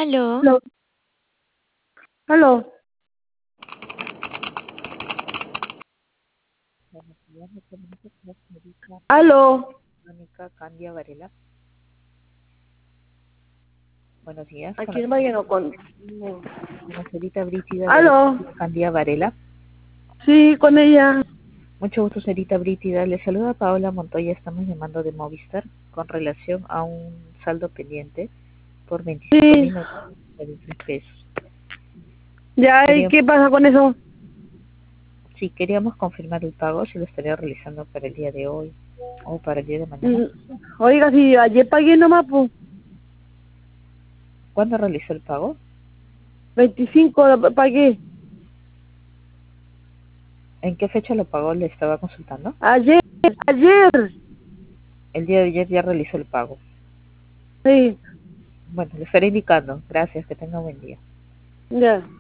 Aló, Aló, aló. Buenos días, me comunico con la señorita Aló. Mónica Candia Varela. Buenos días, ¿A quién vayan o con? con la señorita Brígida Aló. Candia Varela. Sí, con ella. Mucho gusto, señorita Brígida. Le saluda Paola Montoya. Estamos llamando de Movistar con relación a un saldo pendiente por Sí. 25.093 pesos. Ya, ¿y Queríamos, qué pasa con eso? sí, queríamos confirmar el pago, si lo estaría realizando para el día de hoy o para el día de mañana. Mm, Oiga, si ayer pagué nomás, pues, ¿Cuándo realizó el pago? 25 pagué. ¿En qué fecha lo pagó? Le estaba consultando. Ayer, ayer. El día de ayer ya realizó el pago. Sí, Bueno, le estaré indicando. Gracias, que tenga buen día. ya.